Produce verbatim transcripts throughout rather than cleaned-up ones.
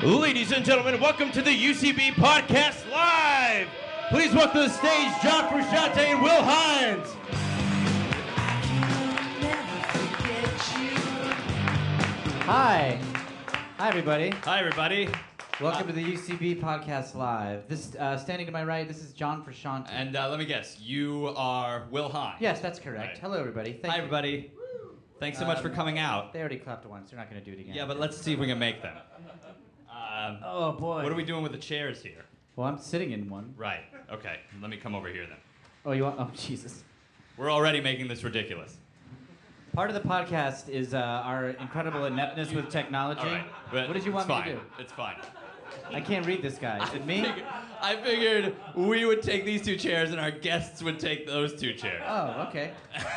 Ladies and gentlemen, welcome to the U C B Podcast Live. Please welcome to the stage John Frusciante and Will Hines. Hi. Hi, everybody. Hi, everybody. Welcome to the U C B Podcast Live. This uh, standing to my right, this is John Frusciante. And uh, let me guess, you are Will Hines. Yes, that's correct. Right. Hello, everybody. Thank Hi, you. everybody. Thanks so much for Um, coming out. They already clapped once. They're not going to do it again. Yeah, but let's see if we can make them. Um, Oh, boy. what are we doing with the chairs here? Well, I'm sitting in one. Right. Okay. Let me come over here then. Oh, you want? Oh, Jesus. We're already making this ridiculous. Part of the podcast is uh, our incredible ineptness with technology. All right. But What did you want it's me fine. to do? It's fine. I can't read this guy. Is it me? Figured- I figured we would take these two chairs and our guests would take those two chairs. Oh, okay.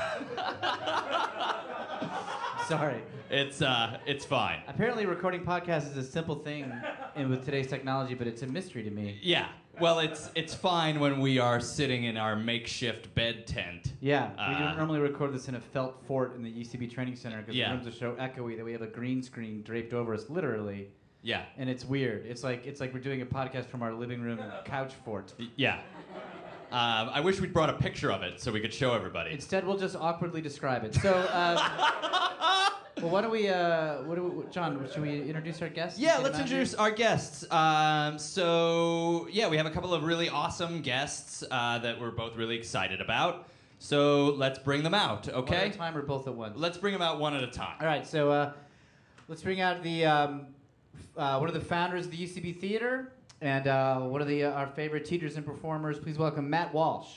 Sorry. It's uh, it's fine. Apparently, recording podcasts is a simple thing in, with today's technology, but it's a mystery to me. Yeah. Well, it's it's fine when we are sitting in our makeshift bed tent. Yeah, we Uh, don't normally record this in a felt fort in the U C B Training Center because Yeah. the rooms are so echoey that we have a green screen draped over us, literally, Yeah. and it's weird. It's like it's like we're doing a podcast from our living room couch fort. Y- Yeah. Um, I wish we'd brought a picture of it so we could show everybody. Instead, we'll just awkwardly describe it. So, uh, well, why don't we, uh, what do we, John? Should we introduce our guests? Yeah, Get let's them out introduce here? our guests. Um, so, yeah, we have a couple of really awesome guests uh, that we're both really excited about. So, let's bring them out, One okay? at a time or both at once? Let's bring them out one at a time. All right, so uh, let's bring out the um, f- uh, one of the founders of the U C B Theater and uh, one of the uh, our favorite teachers and performers. Please welcome Matt Walsh.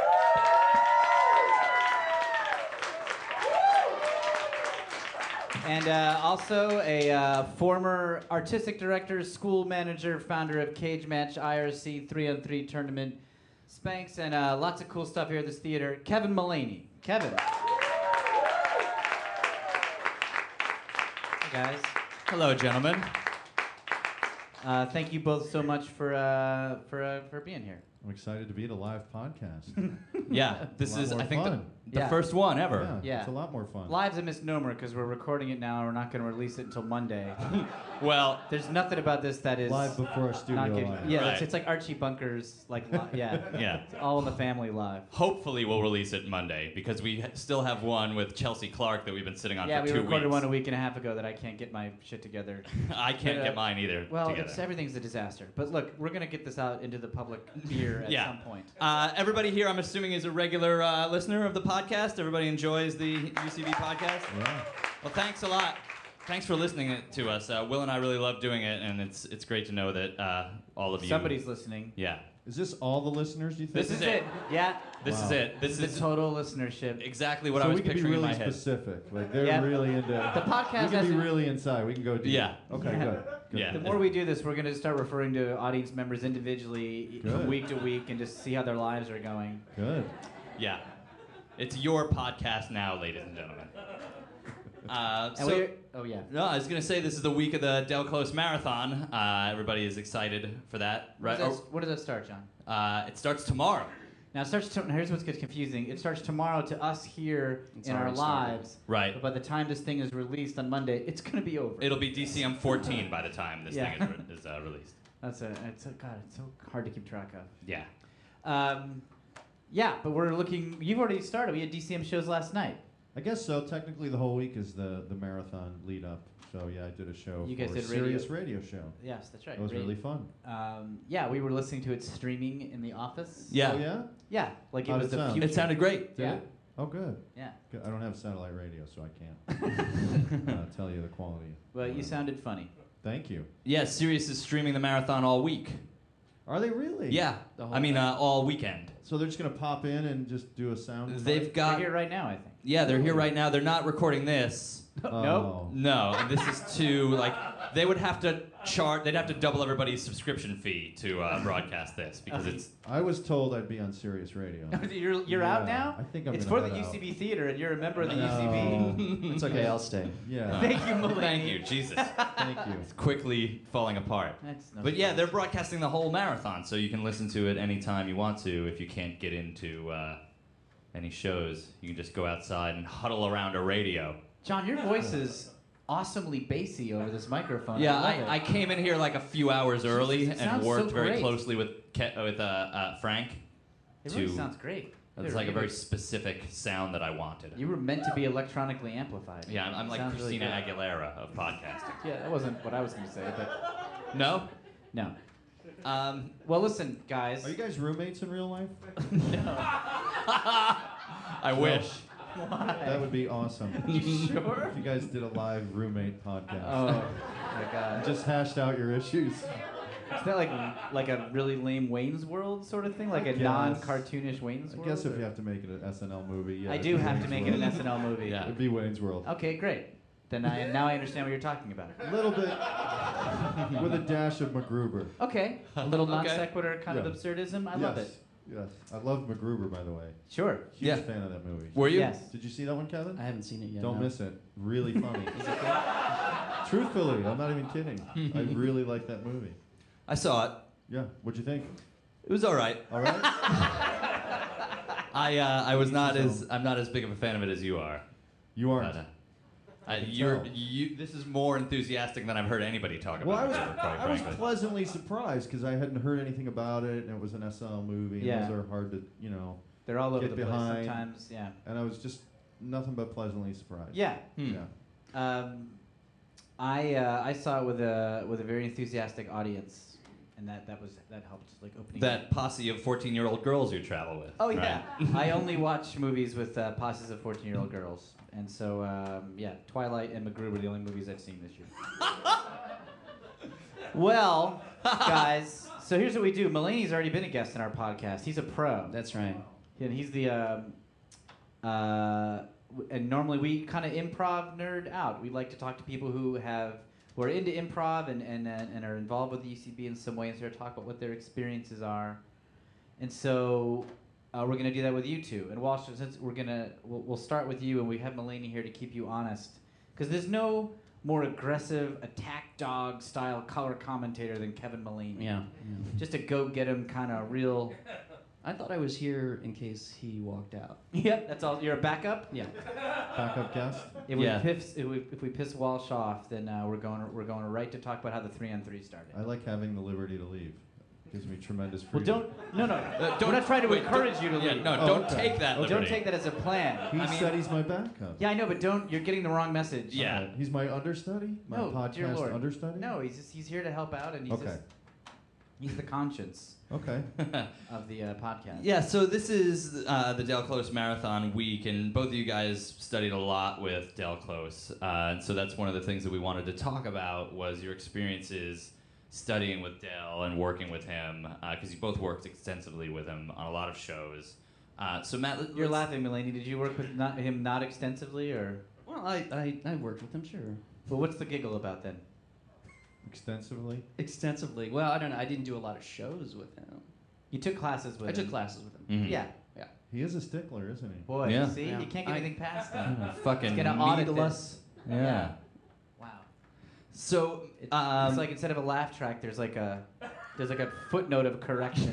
And uh, also a uh, former artistic director, school manager, founder of Cage Match I R C three on three tournament, Spanx, and uh, lots of cool stuff here at this theater, Kevin Mullaney. Kevin. Hey guys. Hello, gentlemen. Uh, thank you both so much for uh, for uh, for being here. I'm excited to be at a live podcast. Yeah, this A lot is, more I think, the, fun. the Yeah. first one ever. Yeah, Yeah. it's a lot more fun. Live's a misnomer because we're recording it now and we're not going to release it until Monday. Well, There's nothing about this that is Live before a studio not getting, live. yeah, Right. it's, it's like Archie Bunker's like li- yeah, yeah. it's all in the family live. Hopefully we'll release it Monday because we ha- still have one with Chelsea Clark that we've been sitting on Yeah, for we two recorded weeks. one a week and a half ago that I can't get my shit together. I can't But, uh, get mine either Well, together. it's, everything's a disaster. But look, we're gonna get this out into the public ear at Yeah. some point. Uh, everybody here, I'm assuming, is a regular uh, listener of the podcast. Everybody enjoys the U C B podcast. Yeah. Well, thanks a lot. Thanks for listening it- to us. Uh, Will and I really love doing it, and it's it's great to know that uh, all of you. Somebody's listening. Yeah. Is this all the listeners, do you think? This is it. Yeah. This is Wow. it. This the is total listenership. exactly what so I was we can be picturing really in my head. specific. Like they're Yeah. really into The podcast We can be hasn't- really inside. We can go deep. Yeah. Okay, Yeah. good. good. Yeah. The more we do this, we're going to start referring to audience members individually from Good. week to week and just see how their lives are going. Good. Yeah. It's your podcast now, ladies and gentlemen. Uh, And so, we oh yeah. no, I was going to say this is the week of the Del Close Marathon. Uh, everybody is excited for that, When right? does that, when does that start, John? Oh, uh, it starts tomorrow. Now it starts. To, here's what gets confusing. It starts tomorrow to us here It's in our already started. lives. Right. But by the time this thing is released on Monday, it's going to be over. It'll be D C M fourteen by the time this Yeah. thing is, re- is uh, released. That's a. It's a, God. It's so hard to keep track of. Yeah. Um, yeah, but we're looking. You've already started. We had D C M shows last night. I guess so. Technically, the whole week is the, the marathon lead up. So, yeah, I did a show You guys for did a radio- Sirius radio show. Yes, that's right. It was Great. really fun. Um, yeah, we were listening to it streaming in the office. Yeah. Oh, yeah? Yeah, like it How'd was it the sound? future. It sounded great. Did Yeah. it? Oh, good. Yeah. Good. I don't have satellite radio, so I can't uh, tell you the quality. Well, you Uh, sounded funny. Thank you. Yeah, Sirius is streaming the marathon all week. Are they really? Yeah. The whole I mean, thing. uh, all weekend. So they're just going to pop in and just do a sound? They've They're got. here right now, I think. Yeah, they're here right now. They're not recording this. Oh. Nope. No, and this is to like they would have to chart. They'd have to double everybody's subscription fee to uh, broadcast this because Okay. it's. I was told I'd be on Sirius Radio. you're you're out Yeah, now? I think I'm It's gonna for the head U C out. B Theater, and you're a member of the No. U C B. It's okay, I'll stay. Yeah. Thank you, Mulaney. Thank you, Jesus. Thank you. It's quickly falling apart. That's no But yeah, surprise. they're broadcasting the whole marathon, so you can listen to it anytime you want to. If you can't get into uh, any shows, you can just go outside and huddle around a radio. John, your voice is awesomely bassy over this microphone. Yeah, I, love I, it. I came in here like a few hours early Jesus, it and sounds worked so very great. closely with Ke- with uh, uh, Frank. It really to- sounds great. It's It like a really- very specific sound that I wanted. You were meant to be electronically amplified. Yeah, I'm, I'm like Sounds really Christina good. Aguilera of podcasting. Yeah, that wasn't what I was going to say, but No? no. Um, Well, listen, guys. Are you guys roommates in real life? I wish. That would be awesome. Sure. If you guys did a live roommate podcast. Oh my God. Just hashed out your issues. Is that like like a really lame Wayne's World sort of thing, like I a guess. non-cartoonish Wayne's I World? guess if or- you have to make it an S N L movie, yeah. I it'd do be have to Wayne's make it an World. S N L movie. Yeah. It'd be Wayne's World. Okay, great. Then I now I understand what you're talking about. A little bit with a dash of MacGruber. Okay, a little non Okay. sequitur kind Yeah. of absurdism. I yes. love it. Yes. I love MacGruber, by the way. Sure. Huge Yeah. fan of that movie. Were you? Yes. Did you see that one, Kevin? I haven't seen it yet. Don't no. miss it. Really funny. Truthfully, I'm not even kidding. I really like that movie. I saw it. Yeah. What'd you think? It was all right. All right. I uh, I was not So- as I'm not as big of a fan of it as you are. You aren't. But, uh, I, can you're tell. you. This is more enthusiastic than I've heard anybody talk Well, I about. was it, quite I was frankly. pleasantly surprised because I hadn't heard anything about it, and it was an S N L movie. And Yeah. those are hard to, you know. They're all over Get the behind. place sometimes. Yeah. And I was just nothing but pleasantly surprised. Yeah. Hmm. Yeah. Um, I uh, I saw it with a with a very enthusiastic audience, and that, that was that helped like opening. That posse of fourteen-year-old girls you travel with. Oh yeah, right? I only watch movies with uh, posses of fourteen-year-old girls, and so um, yeah, Twilight and MacGruber are the only movies I've seen this year. Well, guys, so here's what we do. Mulaney's already been a guest in our podcast. He's a pro, That's right. and he's the. Um, uh, w- and normally we kind of improv nerd out. We like to talk to people who have who are into improv and and and and are involved with the U C B in some way, and sort of talk about what their experiences are. And so uh, we're gonna do that with you two. And Walsh, since we're gonna we'll, we'll start with you, and we have Mulaney here to keep you honest, because there's no more aggressive attack dog style color commentator than Kevin Mulaney. Yeah. yeah. Just a go get him kind of real. I thought I was here in case he walked out. Yep, that's all. You're a backup. Yeah. Backup guest. If Yeah. we piss, if we, if we piss Walsh off, then uh, we're going we're going right to talk about how the three on three started. I like having the liberty to leave. Gives me tremendous Well, freedom. don't no no. Uh, We're not trying to wait, encourage don't- you to yeah, leave. no, Oh, don't okay. take that Well, liberty. don't take that as a plan. He I mean, said he's my backup. yeah, I know, but don't. You're getting the wrong message. Yeah. Alright, He's my understudy? My No, dear podcast Lord. understudy? No, he's just he's here to help out, and he's Okay. just he's the conscience Okay. of the uh, podcast. Yeah, so this is uh, the Del Close Marathon Week, and both of you guys studied a lot with Del Close, uh, and so that's one of the things that we wanted to talk about was your experiences studying with Del and working with him, because you both worked extensively with him on a lot of shows. Uh, so Matt, let, You're let's- laughing, Mulaney. Did you work with not, him not extensively, or Well, I, I, I worked with him, sure. well, what's the giggle about then? Extensively. Extensively. Well, I don't know. I didn't do a lot of shows with him. You took classes with I took him. classes with him. Mhm. Yeah. He is a stickler, isn't he? Boy, Yeah. see, Yeah. you can't get I- anything past him. fucking He's gonna audit needless. Yeah. Wow. So, It, um, it's like instead of a laugh track, there's like a there's like a footnote of correction.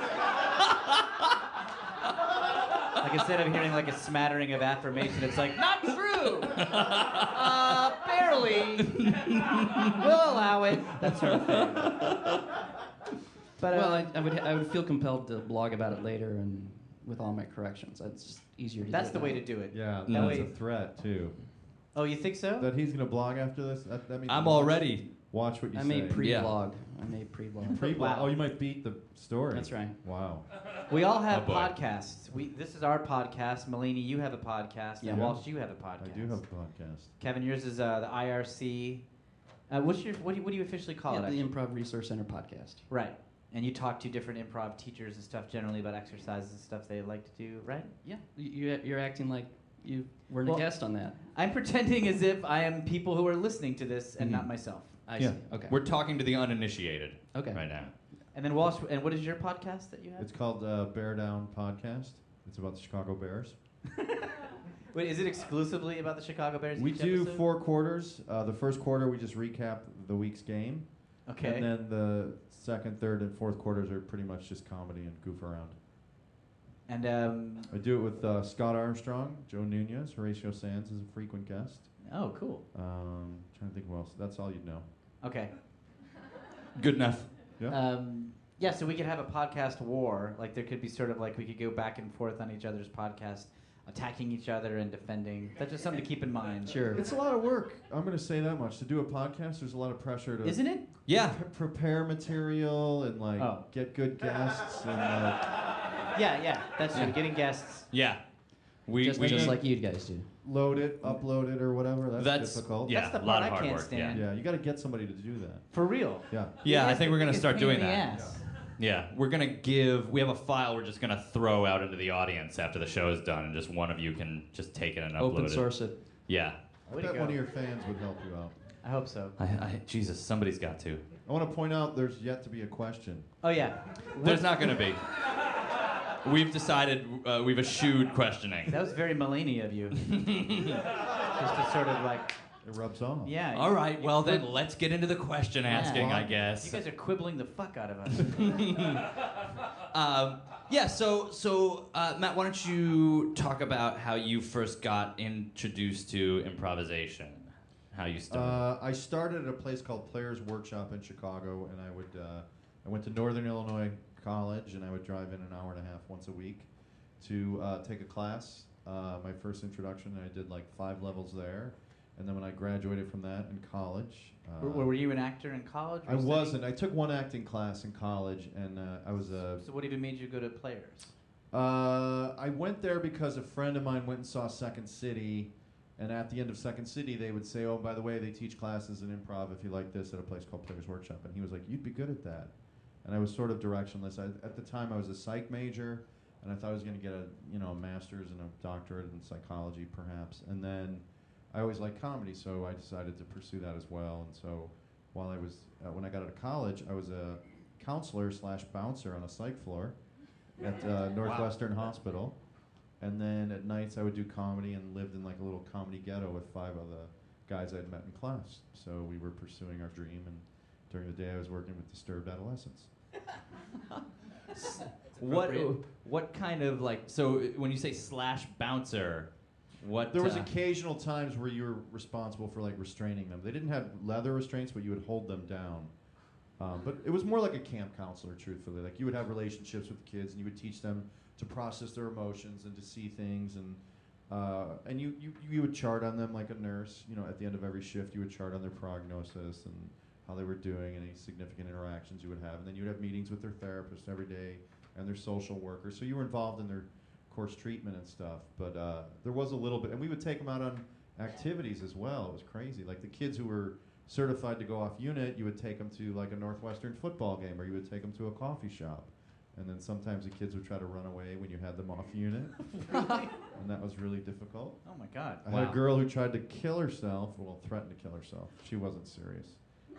Like instead of hearing like a smattering of affirmation, it's like not true. Uh, barely. We'll allow it. That sort of thing. But uh, Well, I, I would I would feel compelled to blog about it later and with all my corrections. It's just easier to that's do the it way that to do it. Yeah, No. that's a Wait. threat, too. Oh, you think so? That he's going to blog after this? That, that means I'm watch- already. Watch what you I say. made pre-blog. I made pre-blog. Pre-blog. Wow. Oh, you might beat the story. That's right. Wow. We all have Oh, boy. podcasts. We this is our podcast. Mulaney, you have a podcast, Yeah. and Walsh, you have a podcast. I do have a podcast. Kevin, yours is uh, the I R C. Uh, what's your what do you, what do you officially call Yeah, it? the actually? Improv Resource Center podcast. Right. And you talk to different improv teachers and stuff generally about exercises and stuff they like to do, right? Yeah, you, you- you're acting like you weren't Well- a guest on that. I'm pretending as if I am people who are listening to this and Mhm. not myself. I Yeah. see. Okay. We're talking to the uninitiated okay. right now. And then Walsh, and what is your podcast that you have? It's called uh, Bear Down Podcast. It's about the Chicago Bears. Wait, is it exclusively about the Chicago Bears? We each do episode? four quarters. Uh, the first quarter, we just recap the week's game. Okay. And then the second, third, and fourth quarters are pretty much just comedy and goof around. And um, I do it with uh, Scott Armstrong, Joe Nunez, Horatio Sands is a frequent guest. Oh, cool. Um, trying to think who else. That's all you'd know. Okay. Good enough. Yeah. Um, yeah, so we could have a podcast war. Like there could be sort of like we could go back and forth on each other's podcast, attacking each other and defending. That's just something to keep in mind. Sure. It's a lot of work. I'm going to say that much. To do a podcast, there's a lot of pressure to Isn't it? Yeah. pre- prepare material and like Oh. get good guests and like, Yeah, yeah. That's true. Getting guests. Yeah. We, just, we just like you guys do. load it, upload it, or whatever. That's, That's- difficult. yeah. That's the a lot part of I hard can't work, yeah. stand. Yeah, you got to get somebody to do that. For real. Yeah. Yeah, I Biggest- think we're gonna biggest start pain doing in the that. ass. Yeah, we're gonna give. We have a file we're just gonna throw out into the audience after the show is done, and just one of you can just take it and upload Open it. source it. Yeah. I Way to bet go. one of your fans would help you out. I hope so. I, I, Jesus, somebody's got to. I want to point out there's yet to be a question. Oh yeah. There's not gonna be. We've decided uh, we've eschewed questioning. That was very Mulaney of you. Just to sort of like, It rubs off. yeah. All right, you well quib- then let's get into the question Yeah. asking, I You guess. guys are quibbling the fuck out of us. Um, yeah, so so uh, Matt, why don't you talk about how you first got introduced to improvisation? How you started? Uh, I started at a place called Players Workshop in Chicago, and I would uh, I went to Northern Illinois College, and I would drive in an hour and a half once a week to uh, take a class. Uh, my first introduction, I did like five levels there, and then when I graduated from that in college, uh, were, were you an actor in college? Were I you studying- wasn't. I took one acting class in college, and uh, I was a. So what even made you go to Players? Uh, I went there because a friend of mine went and saw Second City, and at the end of Second City, they would say, "Oh, by the way, they teach classes in improv if you like this at a place called Players Workshop." And he was like, "You'd be good at that." And I was sort of directionless. I, at the time, I was a psych major, and I thought I was going to get a you know a master's and a doctorate in psychology, perhaps. And then I always liked comedy, so I decided to pursue that as well. And so while I was uh, when I got out of college, I was a counselor slash bouncer on a psych floor at uh, Northwestern Hospital. And then at nights I would do comedy and lived in like a little comedy ghetto with five other guys I'd met in class. So we were pursuing our dream, and during the day I was working with disturbed adolescents. what appropriate. what kind of like so when you say slash bouncer, what There was uh, occasional times where you were responsible for like restraining them. They didn't have leather restraints, but you would hold them down. Um, but it was more like a camp counselor, truthfully. Like you would have relationships with the kids, and you would teach them to process their emotions and to see things, and uh, and you, you you would chart on them like a nurse. You know, at the end of every shift, you would chart on their prognosis and how they were doing, and any significant interactions you would have. And then you would have meetings with their therapist every day and their social worker. So you were involved in their course treatment and stuff. But uh, there was a little bit, and we would take them out on activities as well. It was crazy. Like the kids who were certified to go off unit, you would take them to like a Northwestern football game, or you would take them to a coffee shop. And then sometimes the kids would try to run away when you had them off unit. And that was really difficult. Oh my God. I had Wow. a girl who tried to kill herself, well, threatened to kill herself. She wasn't serious.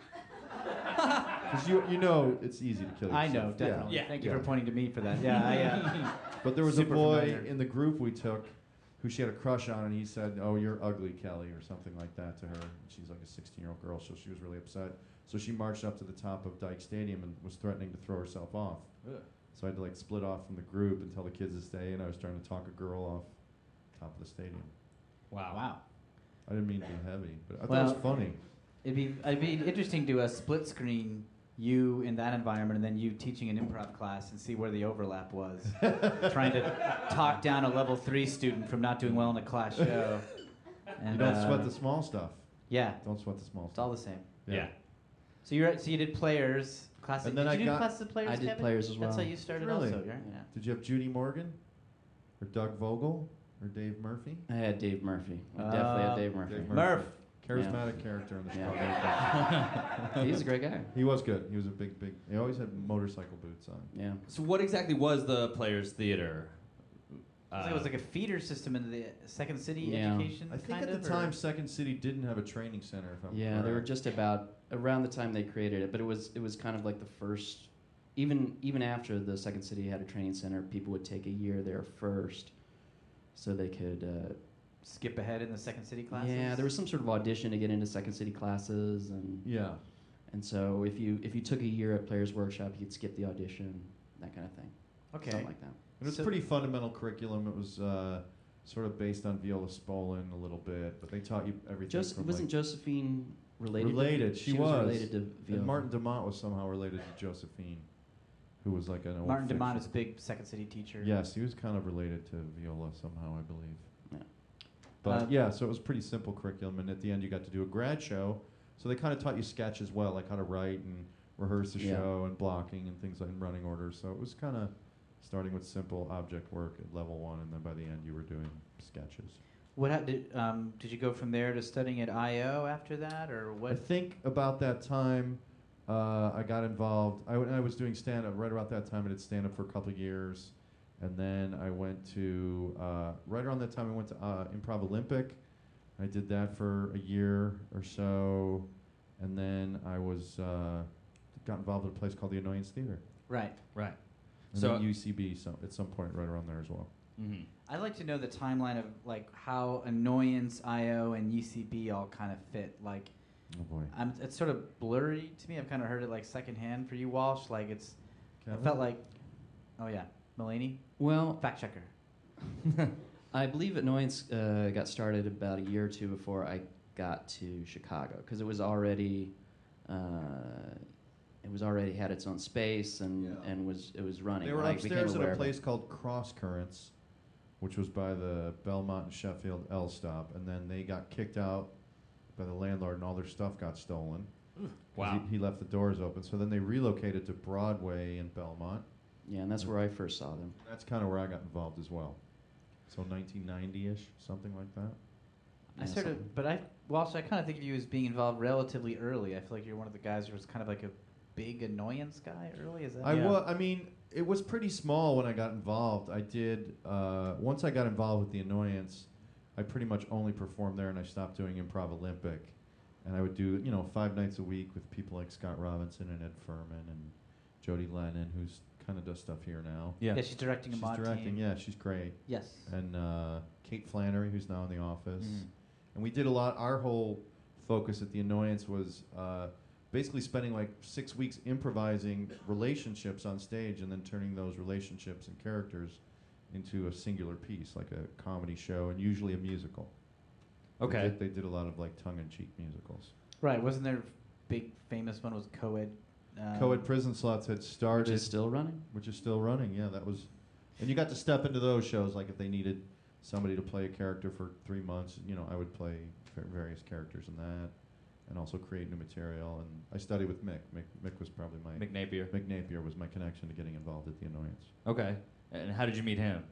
Because you, you know it's easy to kill yourself. I know, definitely. Yeah. Thank you Yeah. for pointing to me for that. Yeah, I, uh, But there was Super a boy familiar. in the group we took who she had a crush on, and he said, "Oh, you're ugly, Kelly," or something like that to her. And she's like a sixteen-year-old girl, so she was really upset. So she marched up to the top of Dyke Stadium and was threatening to throw herself off. Ugh. So I had to like split off from the group and tell the kids to stay, and I was trying to talk a girl off top of the stadium. wow. wow. I didn't mean to be heavy, but I thought Well- it was funny. It'd be it'd be interesting to uh, split screen you in that environment and then you teaching an improv class and see where the overlap was. Trying to talk down a level three student from not doing well in a class show. And, You don't uh, sweat the small stuff. Yeah, Don't sweat the small it's stuff. all the same. Yeah. So you so you did Players classes. And then did I you do got- classes of Players? I did Kevin? Players as That's how well. you started Really? also, right? Yeah. Did you have Judy Morgan, or Doug Vogel, or Dave Murphy? I had Dave Murphy. I definitely Uh, had Dave Murphy. Dave Murph. Charismatic character in the Yeah. Chicago. He's a great guy. He was good. He was a big, big. He always had motorcycle boots on. Yeah. So what exactly was the Players Theater? So it was like a feeder system into the Second City Yeah. education. I think kind at of, the or- time, Second City didn't have a training center. If I'm Yeah, they were correct. just about around the time they created it, but it was it was kind of like the first. Even even after the Second City had a training center, people would take a year there first, so they could. Uh, skip ahead in the Second City classes. yeah, there was some sort of audition to get into Second City classes, and Yeah. and so if you if you took a year at Players Workshop, you could skip the audition, that kind of thing. Okay. Something like that. It was So- pretty fundamental curriculum. It was uh, sort of based on Viola Spolin a little bit, but they taught you everything. Joseph, from wasn't like, Josephine related? related? To, she, she was. related to Viola. And Martin Demont was somehow related to Josephine, who was like an old Martin fiction. Demont is a big Second City teacher. Yes, he was kind of related to Viola somehow, I believe. Yeah. But Uh, yeah, so it was pretty simple curriculum, and at the end you got to do a grad show. So they kind of taught you sketch as well, like how to write and rehearse a Yeah. show and blocking and things like in running order. So it was kind of starting with simple object work at level one, and then by the end you were doing sketches. What ha- did um, did you go from there to studying at I O after that, or I what? think about that time, uh, I got involved. I, w- I was doing stand up right about that time. I did stand up for a couple of years. And then I went to, uh, right around that time, I went to uh, Improv Olympic. I did that for a year or so. And then I was, uh, got involved at a place called the Annoyance Theater. Right. Right. And So- then U C B so, at some point right around there as well. Mm-hmm. I'd like to know the timeline of like how Annoyance, I O, and U C B all kind of fit. Like, Oh boy. I'm, it's sort of blurry to me. I've kind of heard it like secondhand for you, Walsh. Like it's, Kevin? I felt like, oh yeah, Mulaney, Well, fact checker. I believe Annoyance uh, got started about a year or two before I got to Chicago, because it was already, uh, it was already had its own space and, Yeah. and was it was running. They were I became upstairs at aware a of it. place called Cross Currents, which was by the Belmont and Sheffield L stop, and then they got kicked out by the landlord, and all their stuff got stolen. 'Cause Wow. He, he left the doors open, so then they relocated to Broadway in Belmont. Yeah, and that's where I first saw them. That's kind of where I got involved as well. So nineteen ninety-ish, something like that. I Yeah, sort something. of, but I, Walsh, I kind of think of you as being involved relatively early. I feel like you're one of the guys who was kind of like a big annoyance guy early. Is that? I yeah. wa- I mean, it was pretty small when I got involved. I did uh, once I got involved with the Annoyance, I pretty much only performed there, and I stopped doing Improv Olympic. And I would do, you know, five nights a week with people like Scott Robinson and Ed Furman and Jody Lennon, who's kind of does stuff here now. Yeah, she's directing a She's mod directing, team. yeah, she's great. Yes. And uh, Kate Flannery, who's now in the office. Mm. And we did a lot. Our whole focus at the Annoyance was uh, basically spending like six weeks improvising relationships on stage and then turning those relationships and characters into a singular piece, like a comedy show and usually a musical. They Okay. did, they did a lot of like tongue-in-cheek musicals. Right. Wasn't there a big famous one was co-ed? Um, Co-ed Prison Sluts had started, Which is still running. which is still running. Yeah, that was, and you got to step into those shows. Like if they needed somebody to play a character for three months, you know, I would play va- various characters in that, and also create new material. And I studied with Mick. Mick, Mick was probably my Mick Napier. Mick Napier was my connection to getting involved at the Annoyance. Okay. And how did you meet him?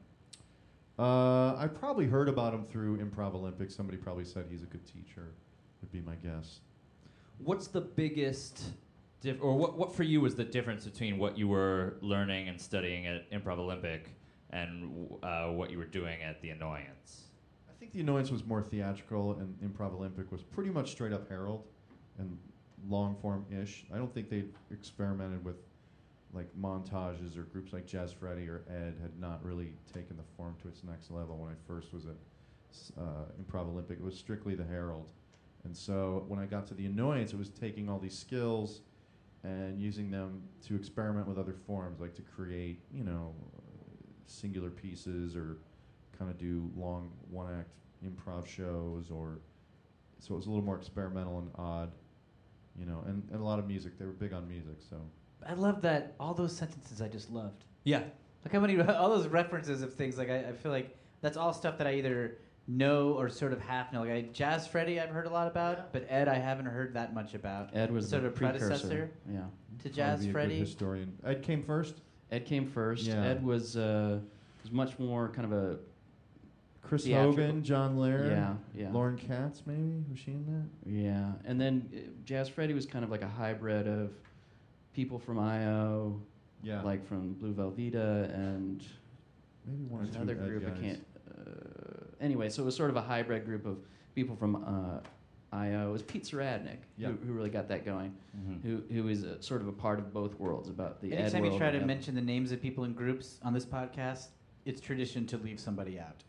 Uh, I probably heard about him through Improv Olympics. Somebody probably said he's a good teacher. Would be my guess. What's the biggest, diff- or what, what for you was the difference between what you were learning and studying at Improv Olympic and uh, what you were doing at The Annoyance? I think the Annoyance was more theatrical, and Improv Olympic was pretty much straight up Herald and long form ish. I don't think they experimented with like montages, or groups like Jazz Freddy or Ed had not really taken the form to its next level when I first was at s- uh, Improv Olympic. It was strictly the Herald. And so when I got to the Annoyance, it was taking all these skills and using them to experiment with other forms, like to create, you know, singular pieces or kind of do long one-act improv shows, or so it was a little more experimental and odd, you know, and, and a lot of music. They were big on music, so. I love that. All those sentences I just loved. Yeah. Like how many all those references of things. Like I, I feel like that's all stuff that I either know or sort of half know. Like I, Jazz Freddy, I've heard a lot about, but Ed, I haven't heard that much about. Ed was Sort the of a predecessor precursor. Yeah. To Probably Jazz be a good Freddy. historian. Ed came first. Ed came first. Yeah. Ed was uh, was much more kind of a Chris Theatrical. Hogan, John Laird, yeah yeah Lauren Katz, maybe was she in that? yeah. And then uh, Jazz Freddy was kind of like a hybrid of people from I O, Yeah, like from Blue Velveeta, and maybe one or there's two another Ed group I guys. can't. Uh, anyway, so it was sort of a hybrid group of people from uh, I O. It was Pete Saradnik Yeah. who, who really got that going. Mm-hmm. Who who is a, sort of a part of both worlds, about the Ed Anytime world you try to and- mention the names of people in groups on this podcast, it's tradition to leave somebody out.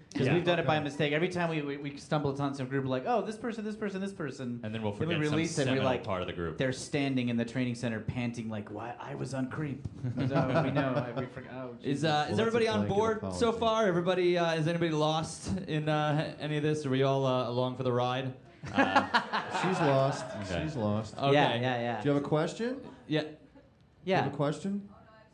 Because Yeah. we've done it by Okay. mistake. Every time we, we, we stumble upon some group, we're like, oh, this person, this person, this person. And then we'll Then we forget release some it, we're seminal like, part of the group. They're standing in the training center panting like, why? I was on creep. So we know. I, we forgot. Oh, Is Jesus. uh, Well, is that's a everybody on blanket board so apology. far? Everybody, uh, is anybody lost in uh, any of this? Are we all uh, along for the ride? Uh, She's lost. Okay. She's lost. okay. Yeah, yeah, yeah. Do you have a question? Yeah. Do you yeah. have a question?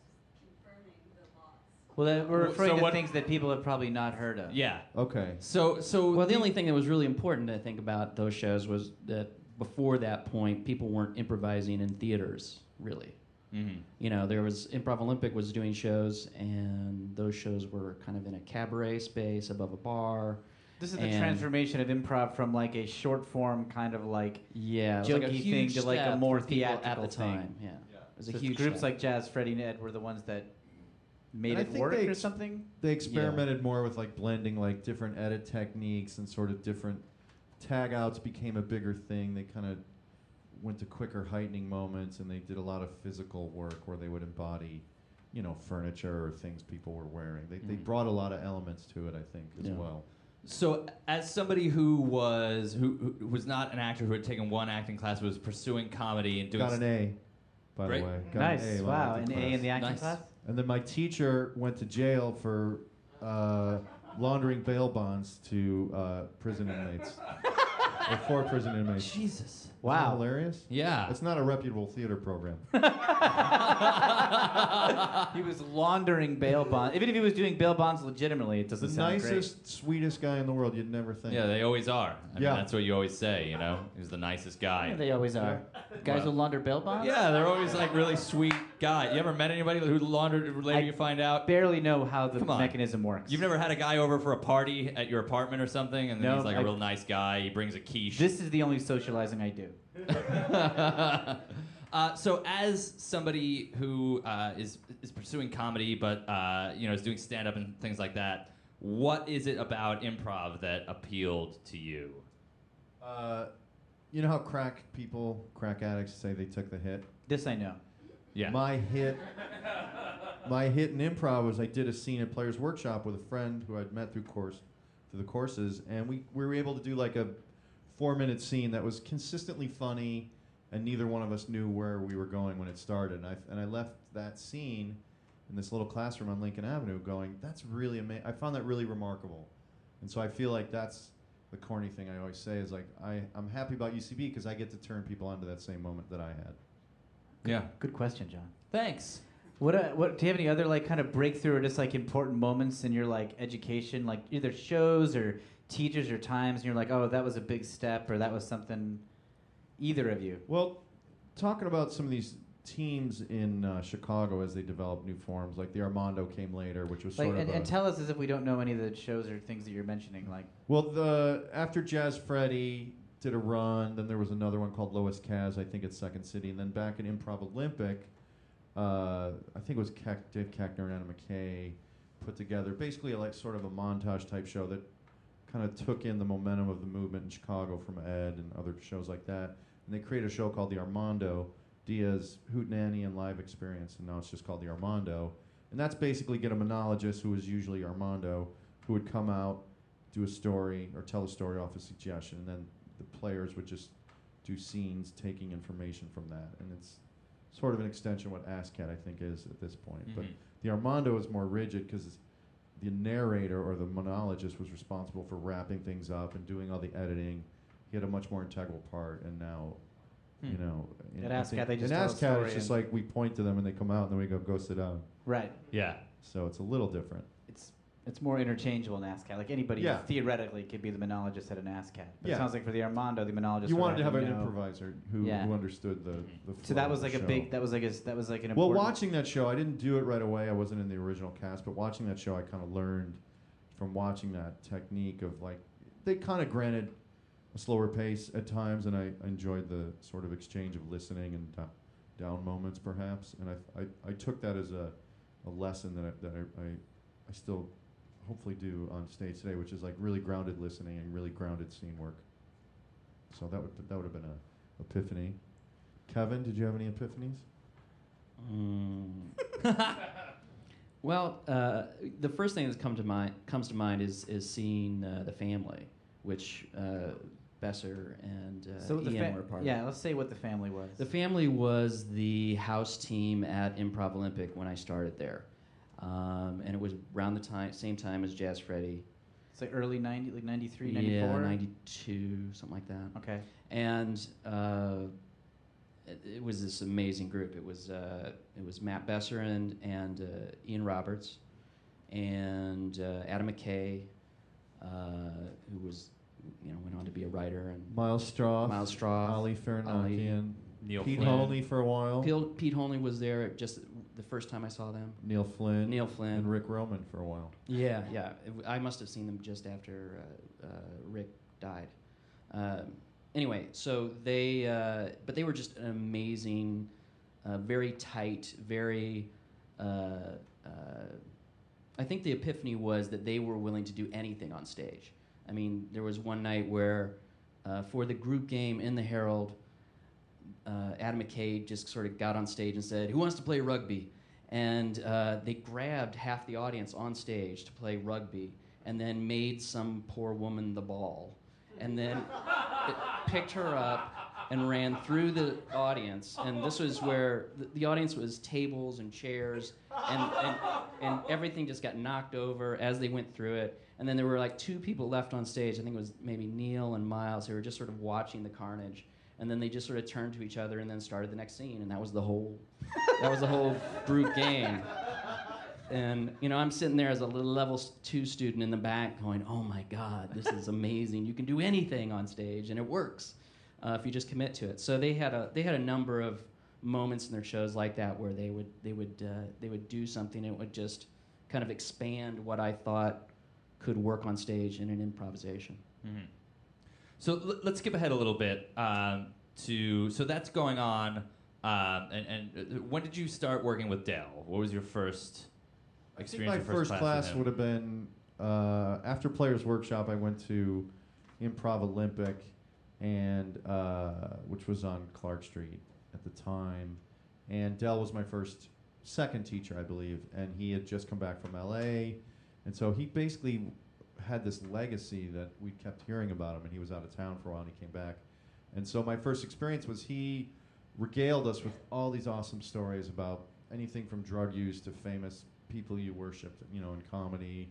Well, uh, we're So referring to what- things that people have probably not heard of. Yeah. Okay. So, so Well, the only thing that was really important to think about those shows was that before that point, people weren't improvising in theaters, really. Mhm. You know, there was Improv Olympic was doing shows, and those shows were kind of in a cabaret space above a bar. This is the And- transformation of improv from like a short form kind of like Yeah, it was like a jokey thing huge to like a step more for people at theatrical the time. thing. Yeah, it was a so huge groups step. like Jazz, Freddie, and Ed were the ones that made And I it think work they or ex- something. They experimented more with like blending like different edit techniques and sort of different tag outs became a bigger thing. They kind of went to quicker heightening moments and they did a lot of physical work where they would embody, you know, furniture or things people were wearing. They they Mhm. brought a lot of elements to it, I think, as Yeah. well. So, as somebody who was who, who was not an actor who had taken one acting class, was pursuing comedy and doing Got an A, by Great. the way. Got Nice. An A in my Wow. acting An A in class. the acting Nice. class. And then my teacher went to jail for uh, laundering bail bonds to uh, prison inmates. or for prison inmates. Jesus. Isn't that Wow. hilarious? Yeah. It's not a reputable theater program. He was laundering bail bonds. Even if he was doing bail bonds legitimately, it the doesn't sound nicest, sweetest guy in the world. You'd never think. Yeah, they always are. I Yeah. mean, that's what you always say, you know? He's the nicest great. guy. Yeah, they always are. Guys Well- who launder bail bonds. Yeah, they're always like really sweet guy. You ever met anybody who laundered later I you find out? Barely know how the Come on. mechanism works. You've never had a guy over for a party at your apartment or something, and then No, he's like a I- real nice guy. He brings a quiche. This is the only socializing I do. uh, so, as somebody who uh, is is pursuing comedy, but uh, you know is doing stand up and things like that, what is it about improv that appealed to you? Uh, you know how crack people, crack addicts say they took the hit? This I know. Yeah. My hit, my hit in improv was I did a scene at Players Workshop with a friend who I'd met through course, through the courses, and we, we were able to do like a four-minute scene that was consistently funny, and neither one of us knew where we were going when it started. And I and I left that scene in this little classroom on Lincoln Avenue, going, "That's really amazing." I found that really remarkable, and so I feel like that's the corny thing I always say is like I I'm happy about U C B because I get to turn people onto that same moment that I had. Yeah. Good question, John. Thanks. What, uh, what do you have any other like kind of breakthrough or just like important moments in your like education, like either shows or teachers or times, and you're like, oh, that was a big step, or that was something. Either of you. Well, talking about some of these teams in uh, Chicago as they develop new forms, like the Armando came later, which was Like, sort and, of. and a- tell us as if we don't know any of the shows or things that you're mentioning. Like, well, the after Jazz Freddy did a run, then there was another one called Lois Kaz, I think at Second City, and then back in Improv Olympic, uh, I think it was Keck, Dave Keckner and Anna McKay put together basically a, like sort of a montage type show that kind of took in the momentum of the movement in Chicago from Ed and other shows like that. And they created a show called the Armando, Diaz, Hootenanny, and Live Experience, and now it's just called the Armando. And that's basically get a monologist, who is usually Armando, who would come out, do a story, or tell a story off a suggestion, and then the players would just do scenes taking information from that. And it's sort of an extension of what ASCAT, I think, is at this point. But Mhm. the Armando is more rigid because the narrator or the monologist was responsible for wrapping things up and doing all the editing. He had a much more integral part, and now, you Hmm. know, in, At I ASCAT, think- they just in tell a ASCAT, story it's just and- like we point to them and they come out, and then we go, go sit down. right? Yeah. So it's a little different. It's it's more interchangeable in ASCAT. Like anybody Yeah. theoretically could be the monologist at an ASCAT. But Yeah. it sounds like for the Armando, the monologist. You would wanted to have to an know- improviser who, Yeah. who understood the, the So flow that of was the like a show. big. That was like a. That was like an Well, important. watching that show, I didn't do it right away. I wasn't in the original cast, but watching that show, I kind of learned from watching that technique of like, they kind of granted a slower pace at times, and I, I enjoyed the sort of exchange of listening and down, down moments, perhaps. And I, I, I took that as a, a lesson that I, that I, I, I still hopefully do on stage today, which is like really grounded listening and really grounded scene work. So that would that would have been a epiphany. Kevin, did you have any epiphanies? Mm. Well, uh, the first thing that come to mind comes to mind is is seeing uh, the family, which uh, Besser and uh, So the Ian fa- were a part yeah, of. let's say what the family was. The family was the house team at Improv Olympic when I started there, um, and it was around the time, same time as Jazz Freddy. It's like early ninety, like ninety-three, Yeah, ninety-four? ninety-two, something like that. Okay. And uh, it, it was this amazing group. It was uh, it was Matt Besser and and uh, Ian Roberts, and uh, Adam McKay, uh, who was you know went on to be a writer, and Miles Stroff, Miles Stroff, Ali Farnakian, Neil Pete Flynn. Holney for a while, Pete, Pete Holney was there just the first time I saw them. Neil Flynn, Neil Flynn. and Rick Roman for a while. Yeah, yeah. It w- I must have seen them just after uh, uh, Rick died. Um, anyway, so they, uh, but they were just an amazing, uh, very tight, very. Uh, uh, I think the epiphany was that they were willing to do anything on stage. I mean, there was one night where, uh, for the group game in the Herald, uh, Adam McKay just sort of got on stage and said, "Who wants to play rugby?" And uh, they grabbed half the audience on stage to play rugby, and then made some poor woman the ball, and then it picked her up and ran through the audience. And this was where the, the audience was tables and chairs, and, and and everything just got knocked over as they went through it. And then there were like two people left on stage. I think it was maybe Neil and Miles, who were just sort of watching the carnage. And then they just sort of turned to each other and then started the next scene, and that was the whole, that was the whole group game. And you know, I'm sitting there as a little level s- two student in the back, going, "Oh my God, this is amazing! You can do anything on stage, and it works uh, if you just commit to it." So they had a they had a number of moments in their shows like that where they would they would uh, they would do something and it would just kind of expand what I thought could work on stage in an improvisation. Mhm. So l- let's skip ahead a little bit um, to so that's going on. Um, and, and uh, when did you start working with Dale? What was your first I think experience? my your first class, class with him? would have been uh, after Players Workshop. I went to Improv Olympic, and uh, which was on Clark Street at the time. And Dell was my first, second teacher, I believe, and he had just come back from L A, and so he basically had this legacy that we kept hearing about him. And he was out of town for a while, and he came back. And so my first experience was he regaled us with all these awesome stories about anything from drug use to famous people you worshipped, you know, in comedy,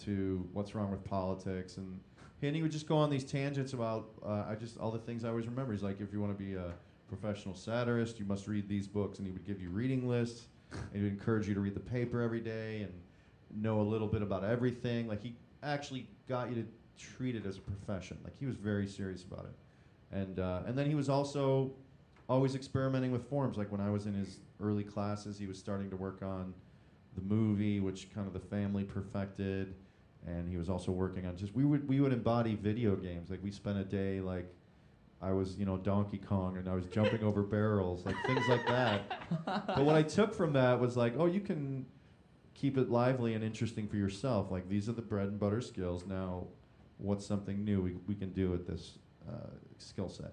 to what's wrong with politics, and and he would just go on these tangents about uh, I just all the things I always remember. He's like, if you want to be a professional satirist, you must read these books, and he would give you reading lists, and he would encourage you to read the paper every day and know a little bit about everything. Like he actually got you to treat it as a profession. Like he was very serious about it, and uh, and then he was also always experimenting with forms. Like when I was in his early classes, he was starting to work on the movie, which kind of the family perfected, and he was also working on just we would we would embody video games. Like we spent a day like I was you know Donkey Kong and I was jumping over barrels, like things like that. But what I took from that was like, oh, you can keep it lively and interesting for yourself. Like these are the bread and butter skills. Now, what's something new we we can do with this uh, skill set?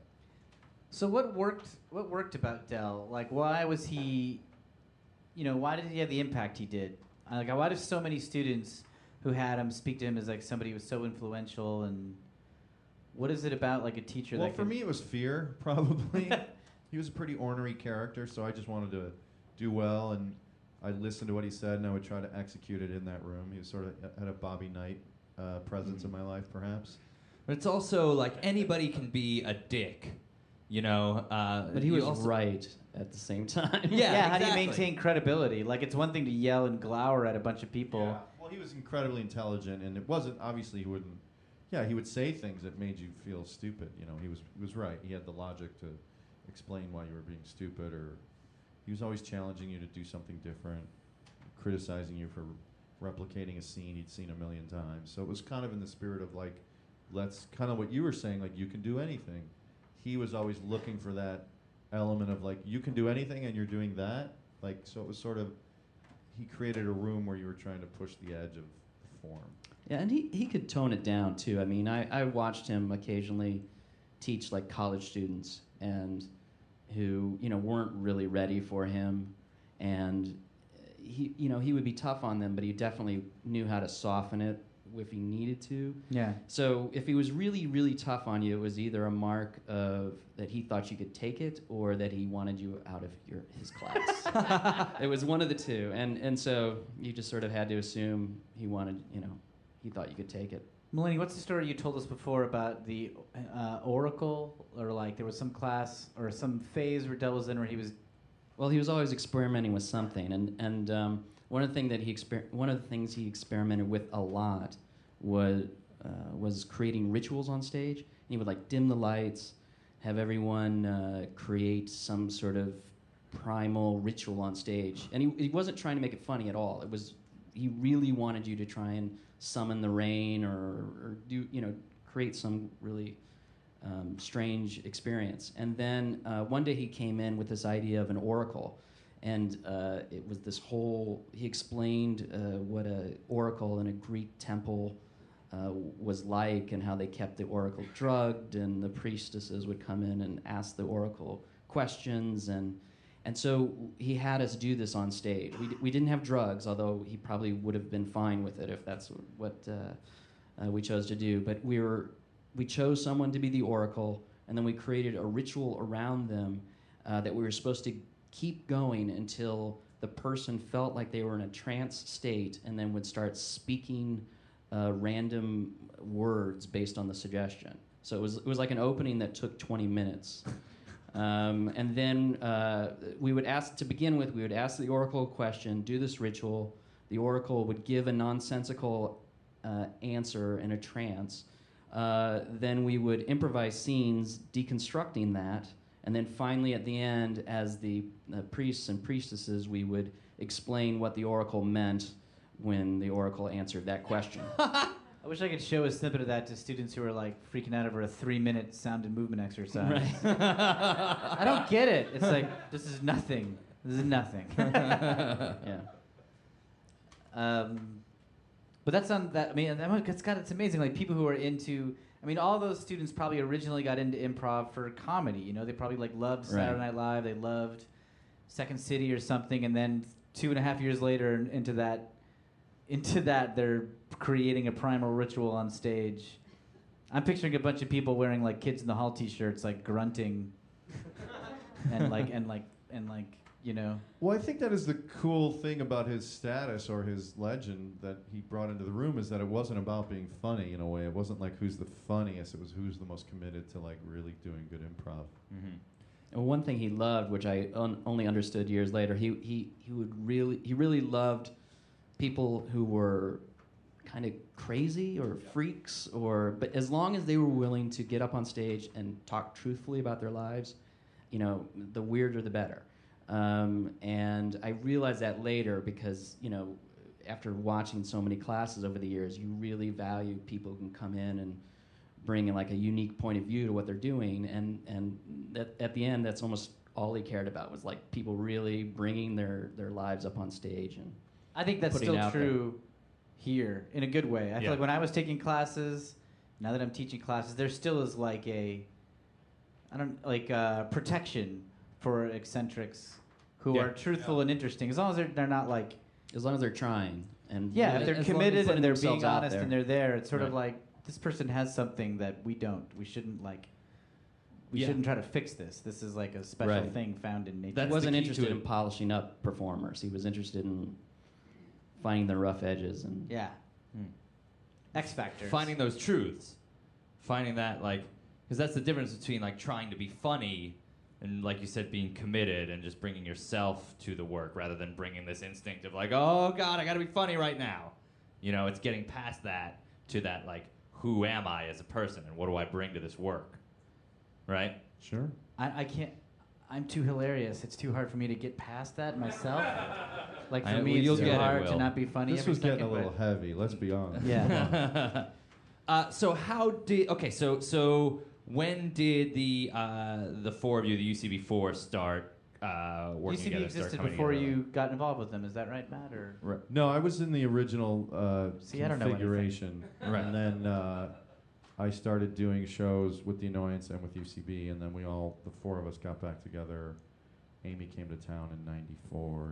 So what worked? What worked about Dell? Like, why was he? You know, why did he have the impact he did? Uh, Like, why do so many students who had him speak to him as like somebody who was so influential? And what is it about like a teacher? Well, that for could- me, it was fear, probably. He was a pretty ornery character, so I just wanted to do well, and I listened to what he said, and I would try to execute it in that room. He was sort of had a Bobby Knight uh, presence Mhm. in my life, perhaps. But it's also like anybody can be a dick, you know. Uh, But he you was also- right at the same time. Yeah, yeah. How do exactly. you maintain credibility? Like, it's one thing to yell and glower at a bunch of people. Yeah. Well, he was incredibly intelligent, and it wasn't obviously he wouldn't. Yeah, he would say things that made you feel stupid. You know, he was he was right. He had the logic to explain why you were being stupid, or he was always challenging you to do something different, criticizing you for replicating a scene he'd seen a million times. So it was kind of in the spirit of like, let's kind of what you were saying, like you can do anything. He was always looking for that element of like you can do anything and you're doing that. Like so it was sort of he created a room where you were trying to push the edge of the form. Yeah, and he, he could tone it down too. I mean, I, I watched him occasionally teach like college students and who, you know, weren't really ready for him. And, he, you know, he would be tough on them, but he definitely knew how to soften it if he needed to. Yeah. So if he was really, really tough on you, it was either a mark of that he thought you could take it, or that he wanted you out of your his class. It was one of the two, and and so you just sort of had to assume he wanted, you know, he thought you could take it. Melanie, what's the story you told us before about the uh, Oracle, or like there was some class or some phase where Del was in where he was. Well, he was always experimenting with something, and and um, one of the thing that he exper- one of the things he experimented with a lot was uh, was creating rituals on stage. He would like dim the lights, have everyone uh, create some sort of primal ritual on stage, and he he wasn't trying to make it funny at all. It was he really wanted you to try and summon the rain, or, or do you know create some really Um, strange experience. And then uh, one day he came in with this idea of an oracle, and uh, it was this whole. He explained uh, what a oracle in a Greek temple uh, was like, and how they kept the oracle drugged, and the priestesses would come in and ask the oracle questions, and and so he had us do this on stage. We d- we didn't have drugs, although he probably would have been fine with it if that's what uh, uh, we chose to do. But we were. We chose someone to be the oracle, and then we created a ritual around them uh, that we were supposed to keep going until the person felt like they were in a trance state, and then would start speaking uh, random words based on the suggestion. So it was it was like an opening that took twenty minutes. Um, and then uh, we would ask, to begin with, we would ask the oracle a question, do this ritual. The oracle would give a nonsensical uh, answer in a trance. Uh, then we would improvise scenes deconstructing that, and then finally at the end, as the uh, priests and priestesses, we would explain what the oracle meant when the oracle answered that question. I wish I could show a snippet of that to students who are like freaking out over a three-minute sound and movement exercise. Right. I don't get it. It's like, this is nothing. This is nothing. Yeah. Um, but that's on that. I mean, that- it's got. It's amazing. Like people who are into. I mean, all those students probably originally got into improv for comedy. You know, they probably like loved Saturday Right. Night Live. They loved Second City or something, and then two and a half years later, into that, into that, they're creating a primal ritual on stage. I'm picturing a bunch of people wearing like Kids in the Hall T-shirts, like grunting, and like and like and like you know. Well, I think that is the cool thing about his status or his legend that he brought into the room, is that it wasn't about being funny in a way. It wasn't like who's the funniest. It was who's the most committed to like really doing good improv. Mm-hmm. Well, one thing he loved, which I un- only understood years later, he he he would really he really loved people who were kind of crazy or freaks, or but as long as they were willing to get up on stage and talk truthfully about their lives, you know, the weirder the better. Um, and I realized that later because, you know, after watching so many classes over the years, you really value people who can come in and bring in like a unique point of view to what they're doing. And, and that, at the end, that's almost all he cared about, was like people really bringing their, their lives up on stage. And I think that's putting it still out true here in a good way. I Yeah. feel like when I was taking classes, now that I'm teaching classes, there still is like a, I don't like uh, protection for eccentrics who Yeah. are truthful and interesting, as long as they're they're not like as long as they're trying. And yeah, as- if they're as long as committed putting and they're being themselves out honest there. and they're there, it's sort of Right. like this person has something that we don't. We shouldn't like. We Yeah. shouldn't try to fix this. This is like a special Right. thing found in nature. That's He the wasn't key to interested it. in polishing up performers. He was interested in finding the rough edges. And yeah. Hmm. X factors. Finding those truths, finding that like, because that's the difference between like trying to be funny and, like you said, being committed and just bringing yourself to the work rather than bringing this instinct of like, oh God, I got to be funny right now. You know, it's getting past that to that like, who am I as a person and what do I bring to this work, right? Sure. I, I can't. I'm too hilarious. It's too hard for me to get past that myself. Like for I- me, well, you'll it's too get it, hard to Will. not be funny. This every was getting second, a little but- heavy. Let's be honest. Yeah. uh, so how did okay? So so when did the uh, the four of you, the U C B four, start uh, working U C B together? start existed coming before together? you got involved with them. Is that right, Matt? Or Right. No, I was in the original uh, See, I don't know anything. configuration, Right. and then uh, I started doing shows with the Annoyance and with U C B, and then we all, the four of us, got back together. Amy came to town in ninety-four, and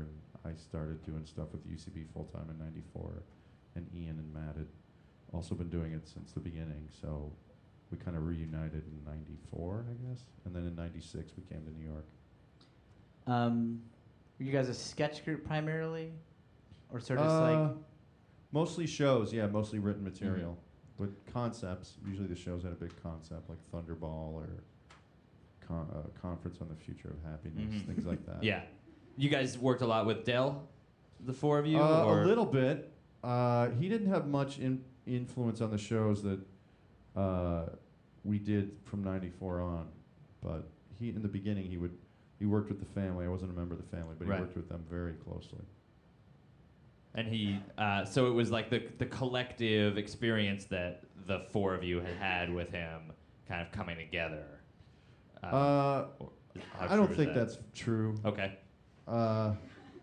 I started doing stuff with U C B full time in ninety-four, and Ian and Matt had also been doing it since the beginning. So we kind of reunited in ninety-four, I guess, and then in ninety-six we came to New York. Um, were you guys a sketch group primarily, or sort of just Uh, like? Mostly shows, yeah, mostly written material. With concepts, usually the shows had a big concept, like Thunderball or con- uh, Conference on the Future of Happiness, Mhm. things like that. Yeah. You guys worked a lot with Dell, the four of you? Uh, or? a little bit. Uh, he didn't have much in- influence on the shows that uh, we did from ninety-four on, but he, in the beginning, he would he worked with the family. I wasn't a member of the family, but Right. he worked with them very closely. And he, uh, so it was like the the collective experience that the four of you had had with him, kind of coming together. Uh, Uh, or- how I don't true is think that? that's true. Okay. Uh,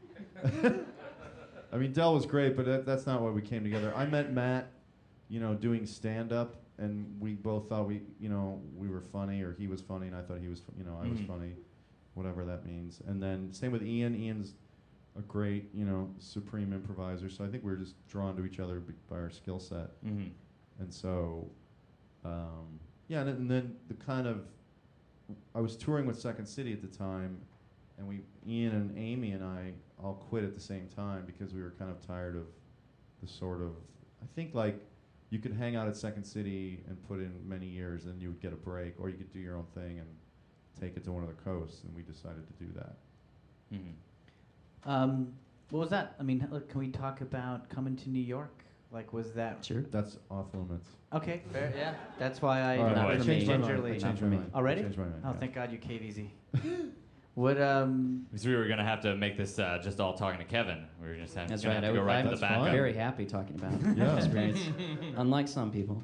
I mean, Dell was great, but that, that's not why we came together. I met Matt, you know, doing stand-up, and we both thought we, you know, we were funny, or he was funny, and I thought he was, fu- you know, I was Mhm. funny, whatever that means. And then same with Ian. Ian's a great, you know, supreme improviser. So I think we were just drawn to each other b- by our skill set. Mm-hmm. And so, um, yeah, and, then- and then the kind of, I was touring with Second City at the time, and we, Ian and Amy and I all quit at the same time because we were kind of tired of the sort of, I think like, you could hang out at Second City and put in many years, and you would get a break, or you could do your own thing and take it to one of the coasts, and we decided to do that. Mm-hmm. Um, what was that? I mean, h- can we talk about coming to New York? Like, was that Sure. That's off limits. okay? Fair, yeah. That's why I, All right, not I for changed me. my mind. I gingerly. changed Not for my me. mind. Already? I changed my mind. Oh, yeah. thank God you cave easy. What um? Because we were gonna have to make this uh, just all talking to Kevin. We were just having, That's gonna right. have to I go would- right to I'm the That's backup. fine. very happy talking about Yeah. experience, unlike some people.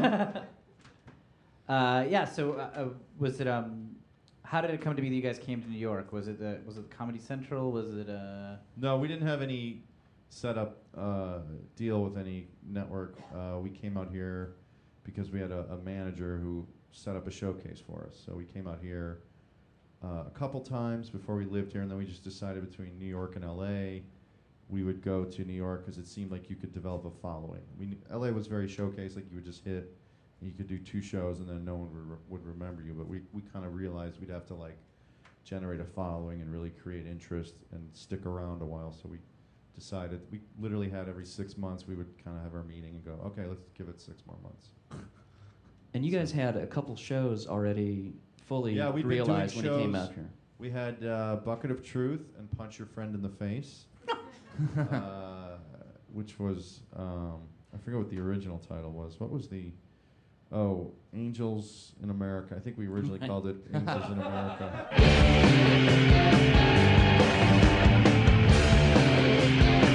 Uh, yeah. So, uh, uh, was it um? How did it come to be that you guys came to New York? Was it the, was it Comedy Central? Was it uh? No, we didn't have any set up uh, deal with any network. Uh, we came out here because we had a, a manager who set up a showcase for us. So we came out here uh, a couple times before we lived here, and then we just decided between New York and L A, we would go to New York because it seemed like you could develop a following. We kn- L A was very showcase, like you would just hit, and you could do two shows, and then no one would, re- would remember you. But we, we kind of realized we'd have to like generate a following and really create interest and stick around a while. So we decided, we literally had every six months we would kind of have our meeting and go, okay, let's give it six more months. And you guys had a couple shows already fully Yeah, we'd been doing realized when you came shows. out here. We had uh, Bucket of Truth and Punch Your Friend in the Face, uh, which was, um, I forget what the original title was. What was the, oh, Angels in America. I think we originally Right. called it Angels in America.